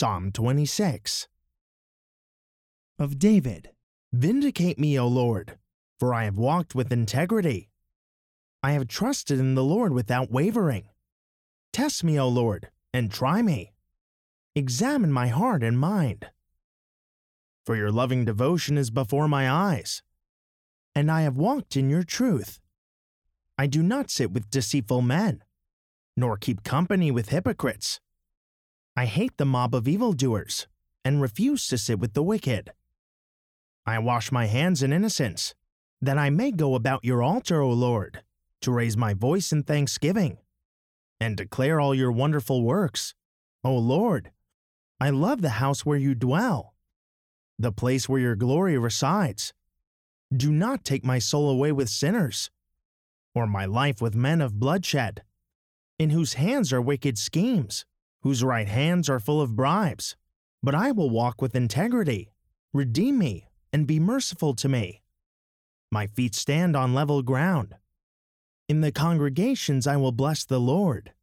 Psalm 26. Of David. Vindicate me, O Lord, for I have walked with integrity. I have trusted in the Lord without wavering. Test me, O Lord, and try me. Examine my heart and mind. For your loving devotion is before my eyes, and I have walked in your truth. I do not sit with deceitful men, nor keep company with hypocrites. I hate the mob of evildoers, and refuse to sit with the wicked. I wash my hands in innocence, that I may go about your altar, O Lord, to raise my voice in thanksgiving, and declare all your wonderful works. O Lord, I love the house where you dwell, the place where your glory resides. Do not take my soul away with sinners, or my life with men of bloodshed, in whose hands are wicked schemes, whose right hands are full of bribes. But I will walk with integrity. Redeem me, and be merciful to me. My feet stand on level ground. In the congregations I will bless the Lord.